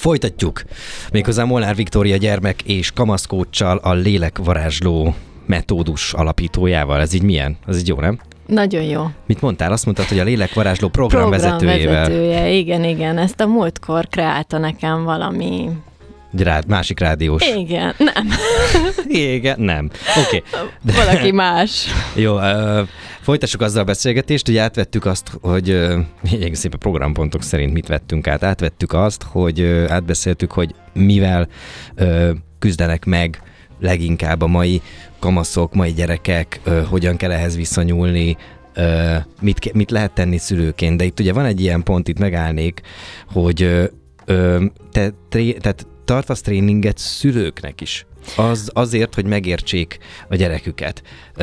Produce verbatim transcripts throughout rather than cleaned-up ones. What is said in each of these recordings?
Folytatjuk. Méghozzá Molnár Viktória gyermek és kamaszkóccsal, a lélekvarázsló metódus alapítójával. Ez így milyen? Ez így jó, nem? Nagyon jó. Mit mondtál? Azt mondtad, hogy a lélekvarázsló programvezetőjével. Programvezetője, igen, igen. Ezt a múltkor kreálta nekem valami... Rád, másik rádiós. Igen, nem. Igen, nem. Oké. Okay. Valaki más. Jó, uh, folytassuk azzal a beszélgetést, hogy átvettük azt, hogy uh, egész szépen programpontok szerint mit vettünk át. Átvettük azt, hogy uh, átbeszéltük, hogy mivel uh, küzdenek meg leginkább a mai kamaszok, mai gyerekek, uh, hogyan kell ehhez viszonyulni, uh, mit, mit lehet tenni szülőként. De itt ugye van egy ilyen pont, itt megállnék, hogy uh, uh, te, tré, tehát tartasz tréninget szülőknek is. Az, azért, hogy megértsék a gyereküket.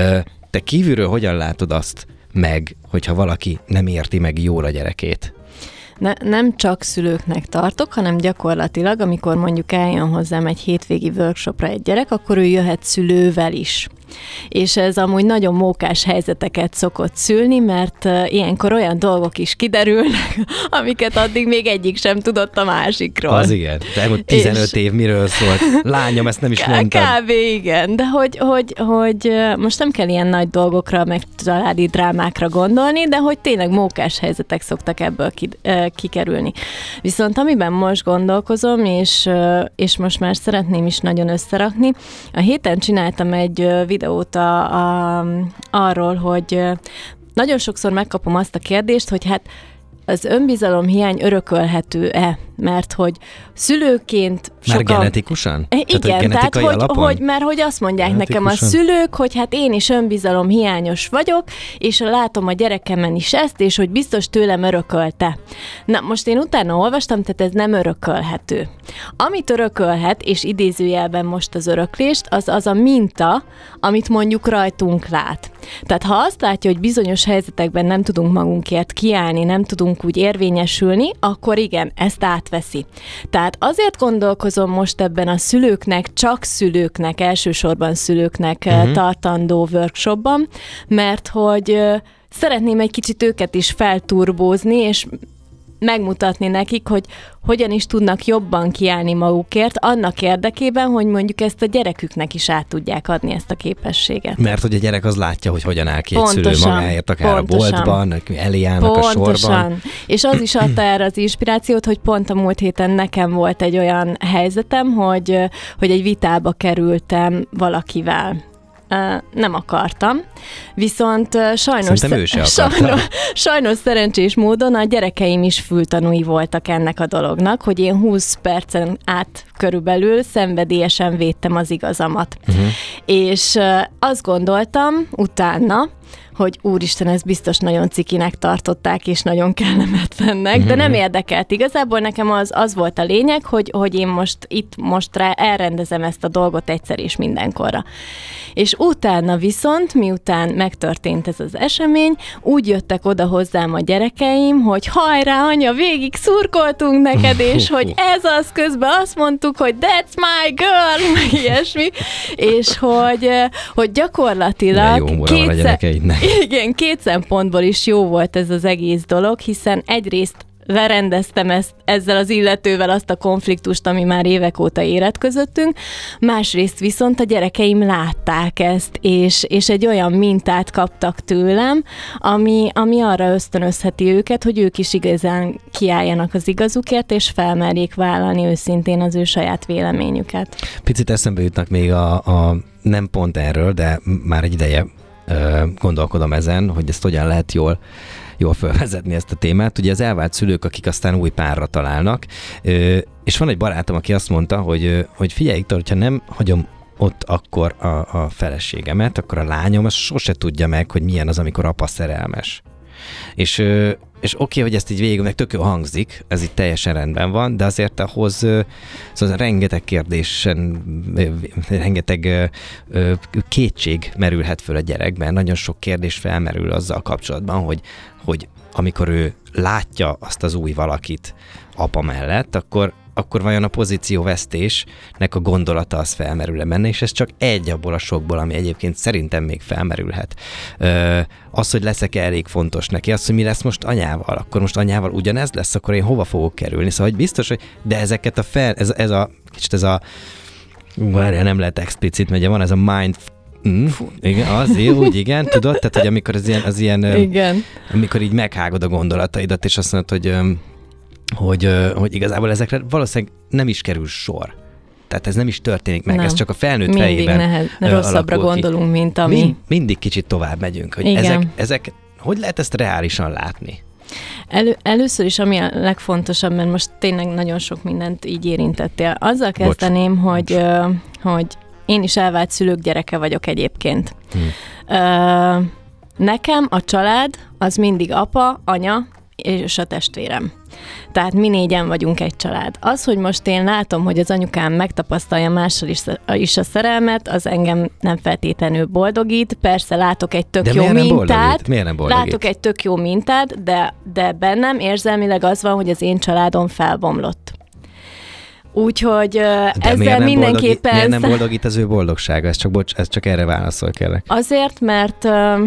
Te kívülről hogyan látod azt meg, hogyha valaki nem érti meg jól a gyerekét? Ne, nem csak szülőknek tartok, hanem gyakorlatilag, amikor mondjuk eljön hozzám egy hétvégi workshopra egy gyerek, akkor ő jöhet szülővel is. És ez amúgy nagyon mókás helyzeteket szokott szülni, mert uh, ilyenkor olyan dolgok is kiderülnek, amiket addig még egyik sem tudott a másikról. Az igen. De tizenöt és... év miről szólt? Lányom, ezt nem is mondtad. Kb. Igen, de hogy, hogy, hogy most nem kell ilyen nagy dolgokra, meg családi drámákra gondolni, de hogy tényleg mókás helyzetek szoktak ebből ki, uh, kikerülni. Viszont amiben most gondolkozom, és, uh, és most már szeretném is nagyon összerakni, a héten csináltam egy uh, videót A, a, arról, hogy nagyon sokszor megkapom azt a kérdést, hogy hát az önbizalomhiány örökölhető-e? Mert hogy szülőként sokan... Már genetikusan? Igen, tehát, tehát hogy, hogy, mert hogy azt mondják nekem a szülők, hogy hát én is önbizalomhiányos vagyok, és látom a gyerekemen is ezt, és hogy biztos tőlem örökölte. Na, most én utána olvastam, tehát ez nem örökölhető. Amit örökölhet, és idézőjelben most az öröklést, az az a minta, amit mondjuk rajtunk lát. Tehát ha azt látja, hogy bizonyos helyzetekben nem tudunk magunkért kiállni, nem tudunk úgy érvényesülni, akkor igen, ezt átveszi. Tehát azért gondolkozom most ebben a szülőknek, csak szülőknek, elsősorban szülőknek uh-huh. tartandó workshopban, mert hogy szeretném egy kicsit őket is felturbózni, és megmutatni nekik, hogy hogyan is tudnak jobban kiállni magukért, annak érdekében, hogy mondjuk ezt a gyereküknek is át tudják adni, ezt a képességet. Mert hogy a gyerek az látja, hogy hogyan áll ki egy szülő magáért, akár pontosan, a boltban, elé állnak pontosan. A sorban. És az is adta erre az inspirációt, hogy pont a múlt héten nekem volt egy olyan helyzetem, hogy, hogy egy vitába kerültem valakivel. Uh, nem akartam, viszont uh, sajnos, sz- sajnos, sajnos szerencsés módon a gyerekeim is fültanúi voltak ennek a dolognak, hogy én húsz percen át körülbelül szenvedélyesen védtem az igazamat. Uh-huh. És uh, azt gondoltam utána, hogy úristen, ez biztos nagyon cikinek tartották, és nagyon kellemetlennek, mm-hmm. de nem érdekelt. Igazából nekem az, az volt a lényeg, hogy, hogy én most itt most rá elrendezem ezt a dolgot egyszer és mindenkorra. És utána viszont, miután megtörtént ez az esemény, úgy jöttek oda hozzám a gyerekeim, hogy hajrá, anya, végig szurkoltunk neked, és hogy ez az, közben azt mondtuk, hogy that's my girl, meg ilyesmi, és hogy, hogy gyakorlatilag jó moral a gyerekeidnek. Igen, két szempontból is jó volt ez az egész dolog, hiszen egyrészt lerendeztem ezt, ezzel az illetővel azt a konfliktust, ami már évek óta élet közöttünk, másrészt viszont a gyerekeim látták ezt, és, és egy olyan mintát kaptak tőlem, ami, ami arra ösztönözheti őket, hogy ők is igazán kiálljanak az igazukért, és felmerjék vállalni őszintén az ő saját véleményüket. Picit eszembe jutnak még a, a nem pont erről, de már egy ideje gondolkodom ezen, hogy ezt hogyan lehet jól, jól felvezetni ezt a témát. Ugye az elvált szülők, akik aztán új párra találnak, és van egy barátom, aki azt mondta, hogy, hogy figyelj, Viktor, hogyha nem hagyom ott akkor a, a feleségemet, akkor a lányom az sose tudja meg, hogy milyen az, amikor apa szerelmes. És, és oké, okay, hogy ezt így végig, meg tök jó hangzik, ez itt teljesen rendben van, de azért ahhoz szóval rengeteg kérdésen, rengeteg kétség merülhet föl a gyerekben, nagyon sok kérdés felmerül azzal kapcsolatban, hogy, hogy amikor ő látja azt az új valakit apa mellett, akkor akkor vajon a pozícióvesztésnek a gondolata az felmerül-e benne, és ez csak egy abból a sokból, ami egyébként szerintem még felmerülhet. Ö, az, hogy leszek elég fontos neki, az, hogy mi lesz most anyával, akkor most anyával ugyanez lesz, akkor én hova fogok kerülni. Szóval, hogy biztos, hogy de ezeket a fel, ez, ez a, kicsit ez a, várjál, nem lehet explicit, mert van ez a mind. Mm, igen, az jó, úgy igen, tudod? Tehát, hogy amikor az ilyen, az ilyen igen. amikor így meghágod a gondolataidat, és azt mondod, hogy, hogy, hogy igazából ezekre valószínűleg nem is kerül sor. Tehát ez nem is történik meg, nem. Ez csak a felnőtt mindig fejében nehez, rosszabbra gondolunk, mint ami... Mind, mindig kicsit tovább megyünk, hogy ezek, ezek, hogy lehet ezt reálisan látni? Elő, először is, ami a legfontosabb, mert most tényleg nagyon sok mindent így érintettél. Azzal kezdeném, Bocs. hogy, Bocs. hogy én is elvált szülők gyereke vagyok egyébként. Hmm. Ö, nekem a család az mindig apa, anya és a testvérem. Tehát mi négyen vagyunk egy család. Az, hogy most én látom, hogy az anyukám megtapasztalja mással is, is a szerelmet, az engem nem feltétlenül boldogít. Persze látok egy tök de jó miért mintát. Miért nem boldogít? Látok egy tök jó mintát, de, de bennem érzelmileg az van, hogy az én családom felbomlott. Úgyhogy de ezzel mindenképpen... Boldogít, miért nem boldogít az ő boldogsága? Ez csak, bocs, ez csak erre válaszol kérlek. Azért, mert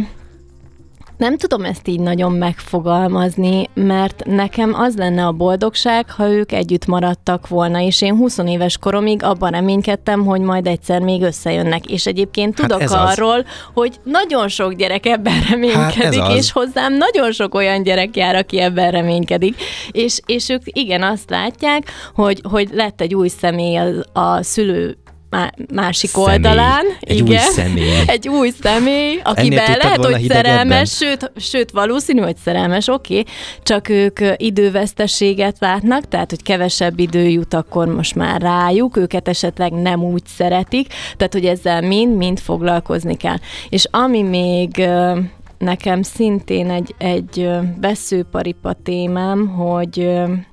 nem tudom ezt így nagyon megfogalmazni, mert nekem az lenne a boldogság, ha ők együtt maradtak volna, és én húsz éves koromig abban reménykedtem, hogy majd egyszer még összejönnek. És egyébként tudok hát arról, az. hogy nagyon sok gyerek ebben reménykedik, hát és hozzám nagyon sok olyan gyerek jár, aki ebben reménykedik. És, és ők igen azt látják, hogy, hogy lett egy új személy a, a szülő másik személy. Oldalán. Egy igen, új személy. Egy új személy, akiben lehet, hogy szerelmes, sőt, sőt, valószínű, hogy szerelmes, oké, okay, csak ők időveszteséget látnak, tehát, hogy kevesebb idő jut akkor most már rájuk, őket esetleg nem úgy szeretik, tehát, hogy ezzel mind-mind foglalkozni kell. És ami még nekem szintén egy, egy veszőparipa témám, hogy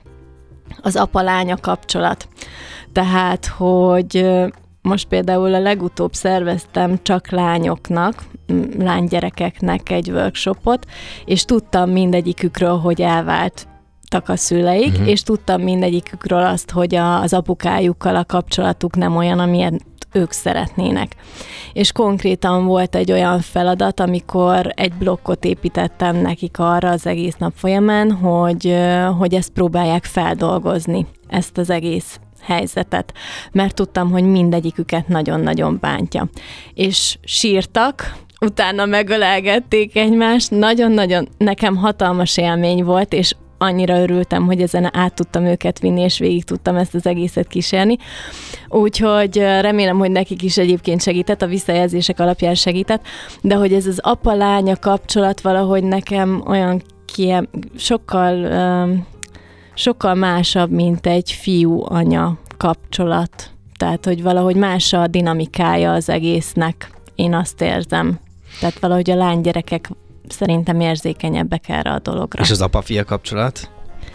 az apa-lánya kapcsolat. Tehát, hogy most például a legutóbb szerveztem csak lányoknak, lánygyerekeknek egy workshopot, és tudtam mindegyikükről, hogy elváltak a szüleik, uh-huh. és tudtam mindegyikükről azt, hogy a, az apukájukkal a kapcsolatuk nem olyan, amilyen ők szeretnének. És konkrétan volt egy olyan feladat, amikor egy blokkot építettem nekik arra az egész nap folyamán, hogy, hogy ezt próbálják feldolgozni, ezt az egész helyzetet, mert tudtam, hogy mindegyiküket nagyon-nagyon bántja. És sírtak, utána megölelgették egymást, nagyon-nagyon nekem hatalmas élmény volt, és annyira örültem, hogy ezen át tudtam őket vinni, és végig tudtam ezt az egészet kísérni. Úgyhogy remélem, hogy nekik is egyébként segített, a visszajelzések alapján segített, de hogy ez az apa-lánya kapcsolat valahogy nekem olyan kiem, sokkal... Um, sokkal másabb, mint egy fiú-anya kapcsolat. Tehát, hogy valahogy más a dinamikája az egésznek. Én azt érzem. Tehát valahogy a lánygyerekek szerintem érzékenyebbek erre a dologra. És az apa-fia kapcsolat?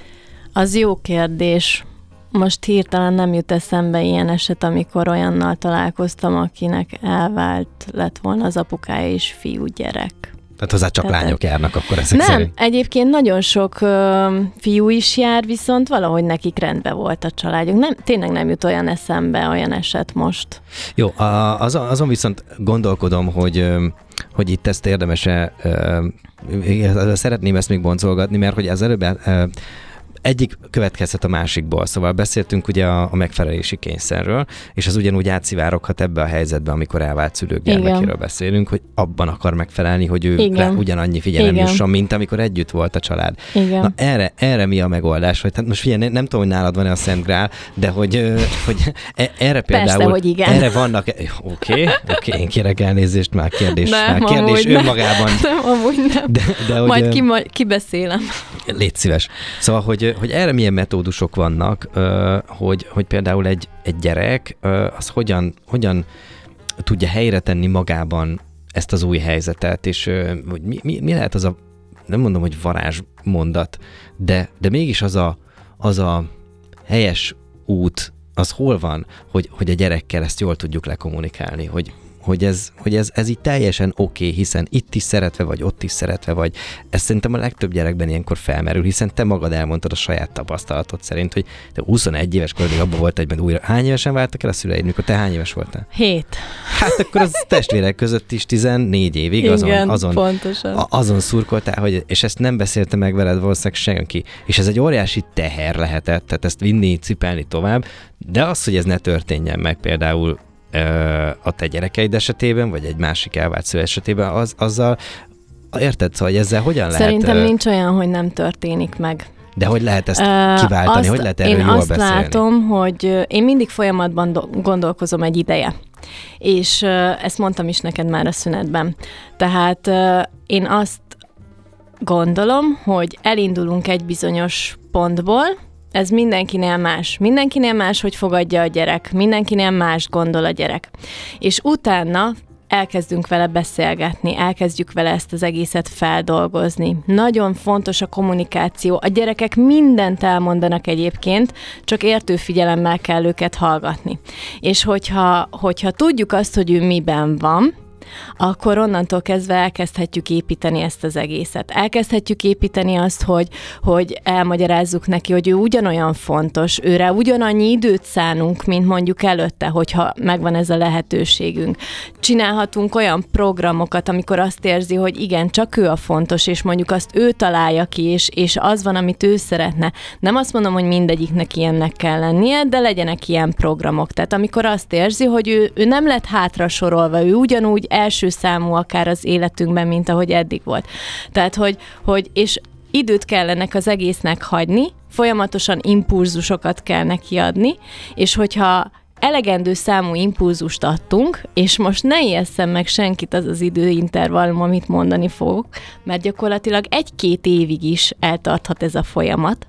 Az jó kérdés. Most hirtelen nem jut eszembe ilyen eset, amikor olyannal találkoztam, akinek elvált lett volna az apukája és fiúgyerek. Tehát hozzá csak Tehát lányok járnak akkor ezek nem, szerint. Nem, egyébként nagyon sok ö, fiú is jár, viszont valahogy nekik rendben volt a családjuk. Nem, tényleg nem jut olyan eszembe, olyan eset most. Jó, az, azon viszont gondolkodom, hogy, hogy itt ezt érdemes-e, szeretném ezt még boncolgatni, mert hogy az előbb egyik következhet a másikból. Szóval beszéltünk ugye a, a megfelelési kényszerről, és az ugyanúgy átszivároghat ebbe a helyzetbe, amikor elvált szülők gyermekéről beszélünk, hogy abban akar megfelelni, hogy ő rá ugyanannyi figyelem jusson, mint amikor együtt volt a család. Igen. Na erre, erre mi a megoldás? Hogy, hát most figyelj, nem, nem tudom, hogy nálad van-e a Szent Grál, de hogy, hogy erre például... Persze, hogy igen. Erre vannak... Oké, okay, oké, okay, én kérek elnézést, már kérdés, nem, már kérdés önmagában. Nem, amúgy nem. De, de, hogy, Majd ki, kibeszélem. Légy szíves. Szóval, hogy hogy erre milyen metódusok vannak, hogy, hogy például egy, egy gyerek az hogyan, hogyan tudja helyre tenni magában ezt az új helyzetet, és hogy mi, mi, mi lehet az a, nem mondom, hogy varázsmondat, de, de mégis az a, az a helyes út, az hol van, hogy, hogy a gyerekkel ezt jól tudjuk lekommunikálni, hogy hogy ez, hogy ez, ez így teljesen oké, okay, hiszen itt is szeretve vagy, ott is szeretve vagy. Ez szerintem a legtöbb gyerekben ilyenkor felmerül, hiszen te magad elmondtad a saját tapasztalatod szerint, hogy te huszonegy éves korodig abban volt egyben újra. Hány évesen váltak el a szüleid, mikor te hány éves voltál? Hét. Hát akkor az testvérek között is tizennégy évig igen, azon, azon, pontosan. azon szurkoltál, hogy, és ezt nem beszélte meg veled valószínűleg senki. És ez egy óriási teher lehetett, tehát ezt vinni, cipelni tovább, de az, hogy ez ne történjen meg például a te gyerekeid esetében, vagy egy másik elvált szülő esetében, az, azzal, érted, szóval, hogy ezzel hogyan lehet... Szerintem nincs olyan, hogy nem történik meg. De hogy lehet ezt kiváltani, azt, hogy lehet erről jól beszélni? Én azt látom, hogy én mindig folyamatban do- gondolkozom egy ideje. És ezt mondtam is neked már a szünetben. Tehát én azt gondolom, hogy elindulunk egy bizonyos pontból, ez mindenkinél más. Mindenkinél más, hogy fogadja a gyerek. Mindenkinél más gondol a gyerek. És utána elkezdünk vele beszélgetni, elkezdjük vele ezt az egészet feldolgozni. Nagyon fontos a kommunikáció. A gyerekek mindent elmondanak egyébként, csak értő figyelemmel kell őket hallgatni. És hogyha, hogyha tudjuk azt, hogy ő miben van, akkor onnantól kezdve elkezdhetjük építeni ezt az egészet. Elkezdhetjük építeni azt, hogy, hogy elmagyarázzuk neki, hogy ő ugyanolyan fontos, őre ugyanannyi időt szánunk, mint mondjuk előtte, hogyha megvan ez a lehetőségünk. Csinálhatunk olyan programokat, amikor azt érzi, hogy igen, csak ő a fontos, és mondjuk azt ő találja ki, és, és az van, amit ő szeretne. Nem azt mondom, hogy mindegyiknek ilyennek kell lennie, de legyenek ilyen programok. Tehát amikor azt érzi, hogy ő, ő nem lett hátra sorolva, ő ugyanúgy első számú akár az életünkben, mint ahogy eddig volt. Tehát, hogy, hogy és időt kell ennek az egésznek hagyni, folyamatosan impulzusokat kell neki adni, és hogyha elegendő számú impulzust adtunk, és most ne ijesszem meg senkit az az időintervallum, amit mondani fogok, mert gyakorlatilag egy-két évig is eltarthat ez a folyamat.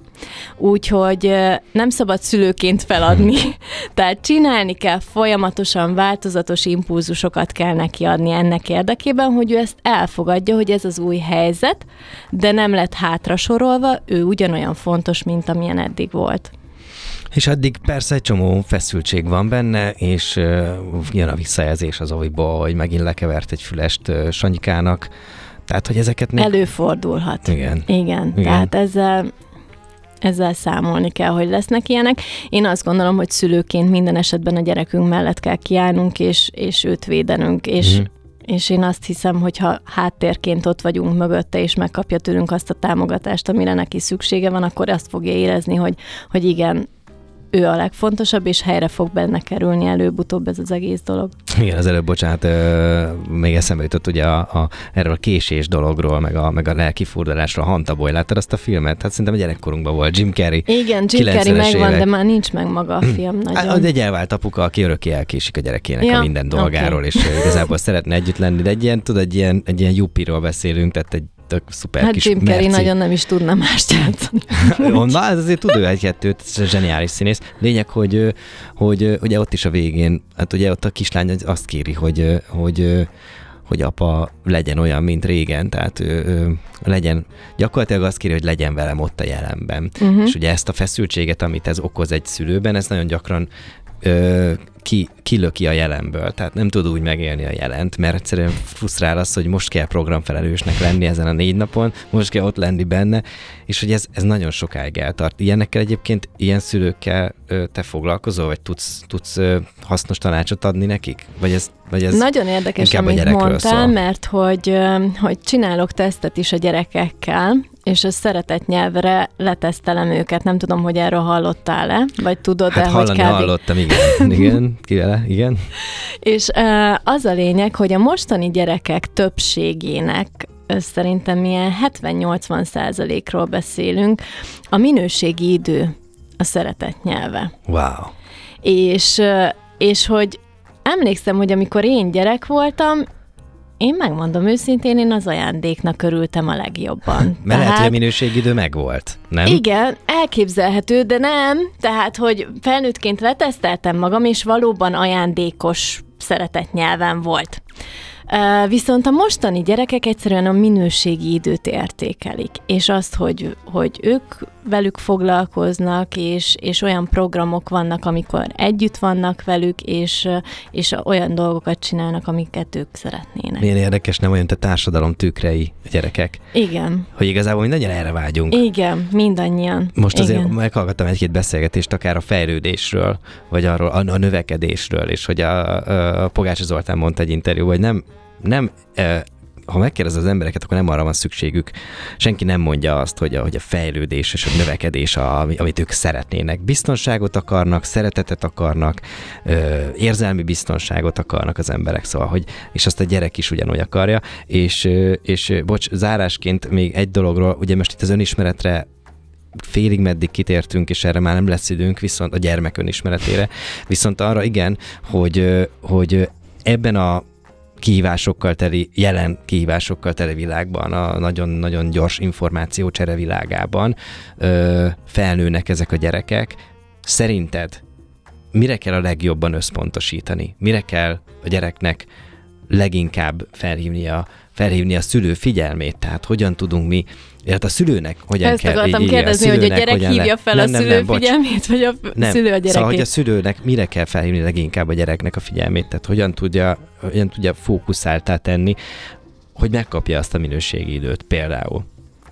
Úgyhogy nem szabad szülőként feladni. Tehát csinálni kell, folyamatosan változatos impulzusokat kell neki adni ennek érdekében, hogy ő ezt elfogadja, hogy ez az új helyzet, de nem lett hátrasorolva, ő ugyanolyan fontos, mint amilyen eddig volt. És addig persze egy csomó feszültség van benne, és uh, jön a visszajelzés az oviból, hogy megint lekevert egy fülest uh, Sanyikának. Tehát, hogy ezeket még... Előfordulhat. Igen. Igen. Igen. Tehát ezzel... Ezzel számolni kell, hogy lesznek ilyenek. Én azt gondolom, hogy szülőként minden esetben a gyerekünk mellett kell kiállnunk, és, és őt védenünk, és, mm. és én azt hiszem, hogy ha háttérként ott vagyunk mögötte, és megkapja tőlünk azt a támogatást, amire neki szüksége van, akkor azt fogja érezni, hogy, hogy igen, ő a legfontosabb, és helyre fog benne kerülni előbb-utóbb ez az egész dolog. Igen, az előbb, bocsánat, euh, még eszembe jutott ugye a, a, erről a késés dologról, meg a, meg a lelkifurdalásról, a Hantaboy. Láttad azt a filmet? Hát szerintem a gyerekkorunkban volt Jim Carrey. Igen, Jim Carrey megvan, évek. De már nincs meg maga a film nagyon. Hát, egy elvált apuka, aki örökké elkésik a gyerekének ja, a minden dolgáról, okay. És igazából szeretne együtt lenni, de egy ilyen, tudod, egy ilyen, egy ilyen juppiról beszélünk, tehát egy tök szuper hát kis Jim Carrey merci. Nagyon nem is tudna mást játszani. Na, ez azért tud ő egy-kettőt, ez zseniális színész. Lényeg, hogy, hogy ugye ott is a végén, hát ugye ott a kislány azt kéri, hogy, hogy, hogy apa legyen olyan, mint régen, tehát ő, ő, legyen, gyakorlatilag azt kéri, hogy legyen velem ott a jelenben. Uh-huh. És ugye ezt a feszültséget, amit ez okoz egy szülőben, ez nagyon gyakran ö, ki, kilöki a jelenből, tehát nem tud úgy megélni a jelent, mert egyszerűen frusztrál az, hogy most kell programfelelősnek lenni ezen a négy napon, most kell ott lenni benne, és hogy ez, ez nagyon sokáig eltart. Ilyenekkel egyébként, ilyen szülőkkel ö, te foglalkozol, vagy tudsz, tudsz ö, hasznos tanácsot adni nekik? Vagy ez, vagy ez nagyon érdekes, amit mondtál, szól? Mert hogy, hogy csinálok tesztet is a gyerekekkel, és a szeretett nyelvre letesztelem őket. Nem tudom, hogy erről hallottál-e, vagy tudod-e, hát hogy hallani kb. hallottam, igen. igen, ki vele, igen. És uh, az a lényeg, hogy a mostani gyerekek többségének szerintem ilyen hetven-nyolcvan százalékról beszélünk, a minőségi idő a szeretett nyelve. Wow. És, és hogy emlékszem, hogy amikor én gyerek voltam, én megmondom őszintén, én az ajándéknak örültem a legjobban. Mert tehát, lehet, hogy a minőségidő megvolt, nem? Igen, elképzelhető, de nem. Tehát, hogy felnőttként leteszteltem magam, és valóban ajándékos szeretett nyelven volt. Uh, viszont a mostani gyerekek egyszerűen a minőségi időt értékelik, és azt, hogy, hogy ők velük foglalkoznak, és, és olyan programok vannak, amikor együtt vannak velük, és, és olyan dolgokat csinálnak, amiket ők szeretnének. Milyen érdekes, nem olyan, te társadalom tükrei a gyerekek. Igen. Hogy igazából mindannyian erre vágyunk. Igen, mindannyian. Most azért Igen. meghallgattam egy-két beszélgetést akár a fejlődésről, vagy arról a, a növekedésről, és hogy a, a, a Pogácsi Zoltán mondta egy interjúban, hogy nem, nem e, ha megkérdez az embereket, akkor nem arra van szükségük. Senki nem mondja azt, hogy a, hogy a fejlődés és a növekedés, a, amit ők szeretnének. Biztonságot akarnak, szeretetet akarnak, ö, érzelmi biztonságot akarnak az emberek, szóval, hogy, és azt a gyerek is ugyanúgy akarja. És, és bocs, zárásként még egy dologról, ugye most itt az önismeretre félig meddig kitértünk, és erre már nem lesz időnk, viszont a gyermek önismeretére. Viszont arra igen, hogy, hogy ebben a kihívásokkal teli, jelen kihívásokkal teli világban, a nagyon-nagyon gyors információcsere világában ö, felnőnek ezek a gyerekek. Szerinted mire kell a legjobban összpontosítani? Mire kell a gyereknek leginkább felhívni a, felhívni a szülő figyelmét? Tehát hogyan tudunk mi, illetve a szülőnek hogyan Ezt kell... Ezt akartam kérdezni, hogy a gyerek hívja fel nem, a nem, szülő nem, figyelmét, vagy a nem. szülő a gyerekét? Szóval, hogy a szülőnek mire kell felhívni leginkább a gyereknek a figyelmét? Tehát hogyan tudja, hogyan tudja fókuszáltá tenni, hogy megkapja azt a minőségi időt például?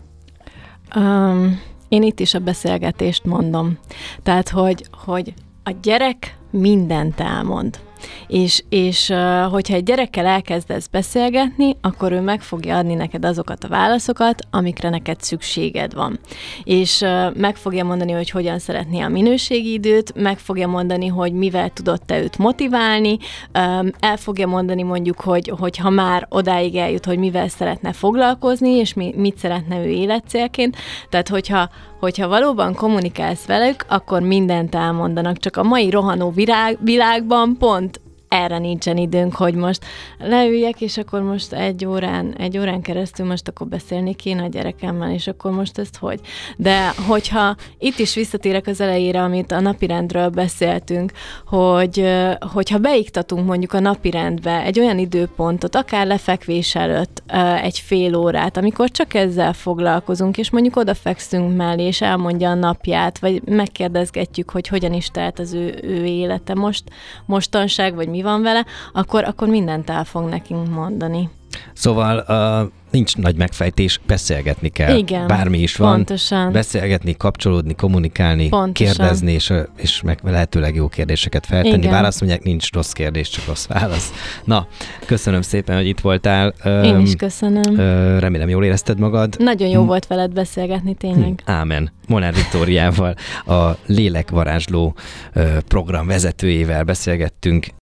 Um, én itt is a beszélgetést mondom. Tehát, hogy, hogy a gyerek mindent elmond. És, és hogyha egy gyerekkel elkezdesz beszélgetni, akkor ő meg fogja adni neked azokat a válaszokat, amikre neked szükséged van. És meg fogja mondani, hogy hogyan szeretné a minőségi időt, meg fogja mondani, hogy mivel tudod te őt motiválni, el fogja mondani mondjuk, hogy, hogy ha már odáig eljut, hogy mivel szeretne foglalkozni, és mi, mit szeretne ő életcélként. Tehát, hogyha hogyha valóban kommunikálsz velük, akkor mindent elmondanak. Csak a mai rohanó virág, világban pont erre nincsen időnk, hogy most leüljek, és akkor most egy órán, egy órán keresztül most akkor beszélni kéne a gyerekemmel, és akkor most ezt hogy? De hogyha itt is visszatérek az elejére, amit a napirendről beszéltünk, hogy hogyha beiktatunk mondjuk a napirendbe egy olyan időpontot, akár lefekvés előtt egy fél órát, amikor csak ezzel foglalkozunk, és mondjuk odafekszünk mellé, és elmondja a napját, vagy megkérdezgetjük, hogy hogyan is telt az ő, ő élete most, mostanság, vagy mi van vele, akkor, akkor mindent el fog nekünk mondani. Szóval uh, nincs nagy megfejtés, beszélgetni kell. Igen, bármi is van. Pontosan. Beszélgetni, kapcsolódni, kommunikálni, pontosan. Kérdezni, és, és meg lehetőleg jó kérdéseket feltenni. Igen. Válasz mondják, nincs rossz kérdés, csak rossz válasz. Na, köszönöm szépen, hogy itt voltál. Én is köszönöm. Remélem, jól érezted magad. Nagyon jó hm. volt veled beszélgetni, tényleg. Hm. Ámen. Molnár Viktóriával, a Lélekvarázsló program vezetőjével beszélgettünk.